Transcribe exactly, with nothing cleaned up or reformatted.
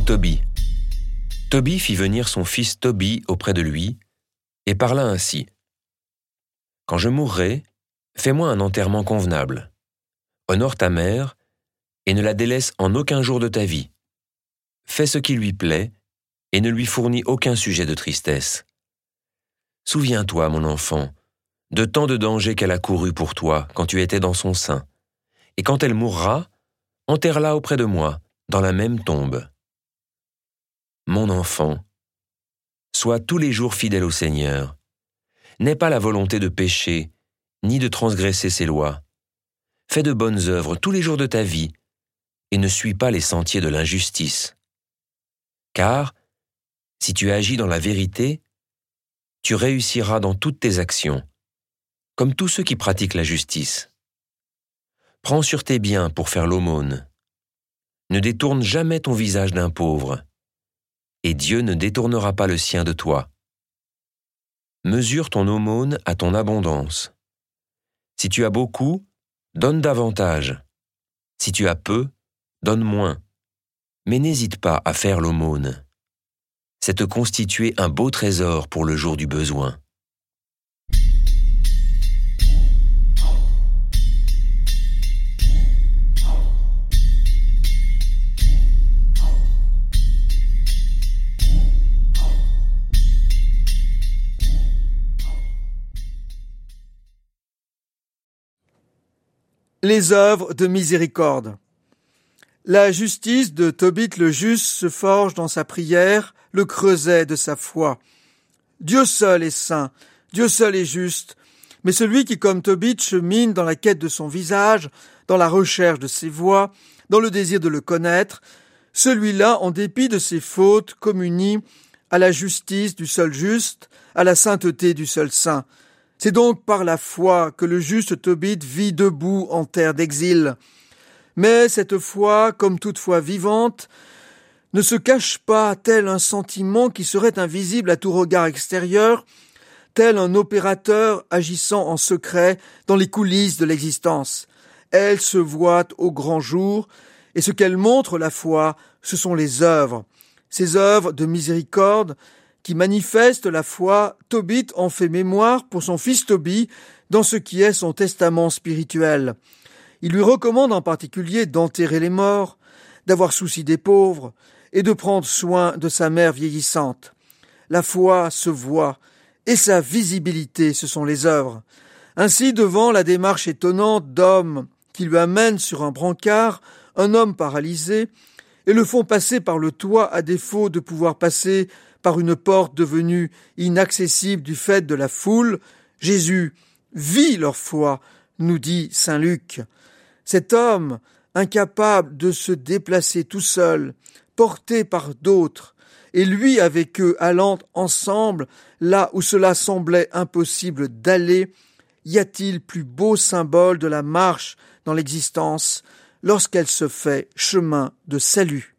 Tobie. Tobie fit venir son fils Tobie auprès de lui, et parla ainsi. « Quand je mourrai, fais-moi un enterrement convenable. Honore ta mère, et ne la délaisse en aucun jour de ta vie. Fais ce qui lui plaît, et ne lui fournis aucun sujet de tristesse. Souviens-toi, mon enfant, de tant de dangers qu'elle a courus pour toi quand tu étais dans son sein, et quand elle mourra, enterre-la auprès de moi, dans la même tombe. Mon enfant, sois tous les jours fidèle au Seigneur. N'aie pas la volonté de pécher, ni de transgresser ses lois. Fais de bonnes œuvres tous les jours de ta vie, et ne suis pas les sentiers de l'injustice. Car, si tu agis dans la vérité, tu réussiras dans toutes tes actions, comme tous ceux qui pratiquent la justice. Prends sur tes biens pour faire l'aumône. Ne détourne jamais ton visage d'un pauvre, et Dieu ne détournera pas le sien de toi. Mesure ton aumône à ton abondance. Si tu as beaucoup, donne davantage. Si tu as peu, donne moins. Mais n'hésite pas à faire l'aumône. C'est te constituer un beau trésor pour le jour du besoin. Les œuvres de miséricorde. La justice de Tobit le juste se forge dans sa prière, le creuset de sa foi. Dieu seul est saint, Dieu seul est juste, mais celui qui, comme Tobit, chemine dans la quête de son visage, dans la recherche de ses voies, dans le désir de le connaître, celui-là, en dépit de ses fautes, communie à la justice du seul juste, à la sainteté du seul saint. C'est donc par la foi que le juste Tobit vit debout en terre d'exil. Mais cette foi, comme toute foi vivante, ne se cache pas tel un sentiment qui serait invisible à tout regard extérieur, tel un opérateur agissant en secret dans les coulisses de l'existence. Elle se voit au grand jour, et ce qu'elle montre, la foi, ce sont les œuvres. Ces œuvres de miséricorde qui manifestent la foi, Tobit en fait mémoire pour son fils Tobie dans ce qui est son testament spirituel. Il lui recommande en particulier d'enterrer les morts, d'avoir souci des pauvres et de prendre soin de sa mère vieillissante. La foi se voit et sa visibilité, ce sont les œuvres. Ainsi, devant la démarche étonnante d'hommes qui lui amènent sur un brancard un homme paralysé et le font passer par le toit à défaut de pouvoir passer par une porte devenue inaccessible du fait de la foule, Jésus vit leur foi, nous dit saint Luc. Cet homme, incapable de se déplacer tout seul, porté par d'autres, et lui avec eux allant ensemble là où cela semblait impossible d'aller, y a-t-il plus beau symbole de la marche dans l'existence lorsqu'elle se fait chemin de salut?